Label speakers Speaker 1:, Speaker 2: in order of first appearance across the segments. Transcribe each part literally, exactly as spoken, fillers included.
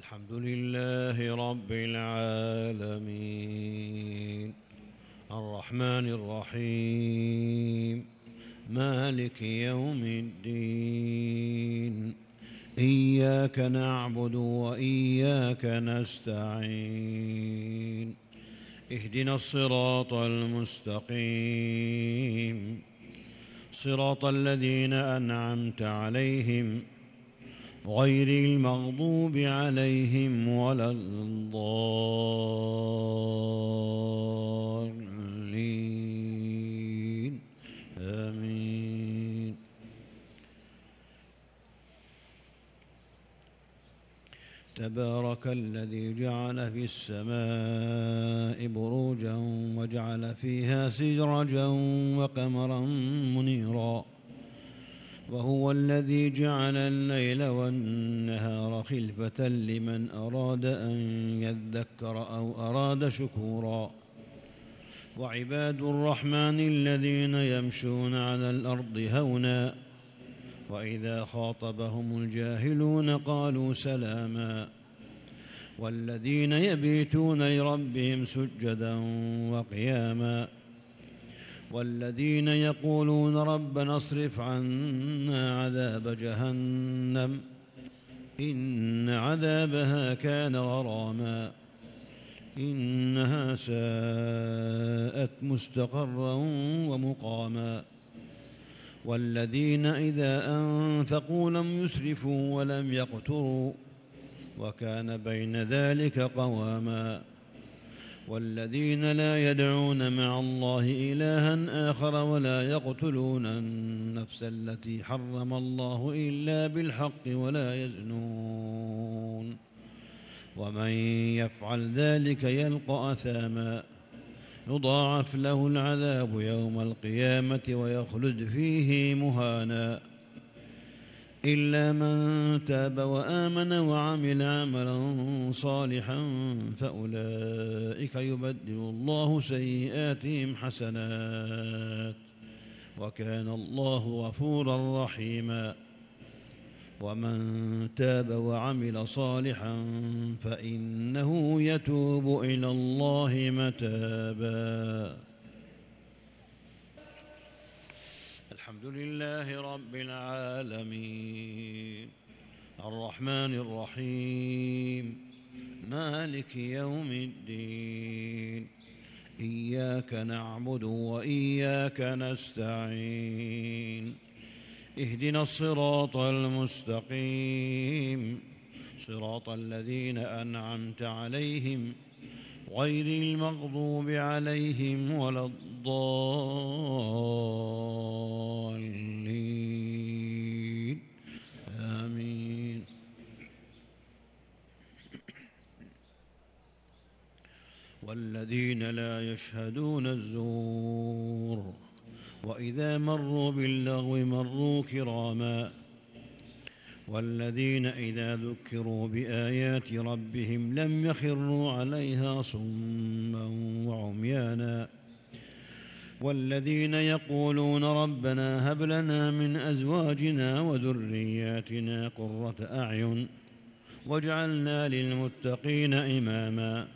Speaker 1: الحمد لله رب العالمين الرحمن الرحيم مالك يوم الدين إياك نعبد وإياك نستعين اهدنا الصراط المستقيم صراط الذين أنعمت عليهم غير المغضوب عليهم ولا الضالين آمين. تبارك الذي جعل في السماء بروجا وجعل فيها سراجا وقمرا منيرا وهو الذي جعل الليل والنهار خلفة لمن أراد أن يذكر أو أراد شكورا وعباد الرحمن الذين يمشون على الأرض هونا وإذا خاطبهم الجاهلون قالوا سلاما والذين يبيتون لربهم سجدا وقياما والذين يقولون ربنا اصرف عنا عذاب جهنم إن عذابها كان غراما إنها ساءت مستقرا ومقاما والذين إذا أنفقوا لم يسرفوا ولم يقتروا وكان بين ذلك قواما والذين لا يدعون مع الله إلها آخر ولا يقتلون النفس التي حرم الله إلا بالحق ولا يزنون ومن يفعل ذلك يلقى أثاما يضاعف له العذاب يوم القيامة ويخلد فيه مهانا إلا من تاب وآمن وعمل عملا صالحا فأولئك يبدل الله سيئاتهم حسنات وكان الله غفورا رحيما ومن تاب وعمل صالحا فإنه يتوب إلى الله متابا. الحمد لله رب العالمين الرحمن الرحيم مالك يوم الدين إياك نعبد وإياك نستعين اهدنا الصراط المستقيم صراط الذين أنعمت عليهم غير المغضوب عليهم ولا الضالين آمين. والذين لا يشهدون الزور وإذا مروا باللغو مروا كراما والذين إذا ذكروا بآيات ربهم لم يخروا عليها صما وعميانا والذين يقولون ربنا هب لنا من أزواجنا وذرياتنا قرة أعين واجعلنا للمتقين إماما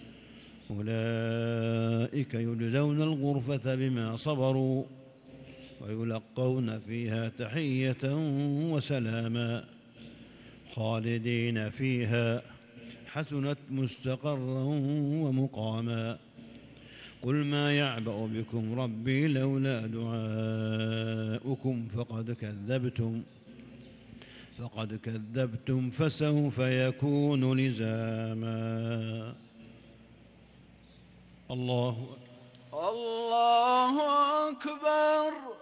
Speaker 1: أولئك يجزون الغرفة بما صبروا ويلقون فيها تحية وسلاما خالدين فيها حسنت مستقرا ومقاما قل ما يعبأ بكم ربي لولا دعاؤكم فقد كذبتم فقد كذبتم فسوف يكون لزاما. الله
Speaker 2: الله أكبر.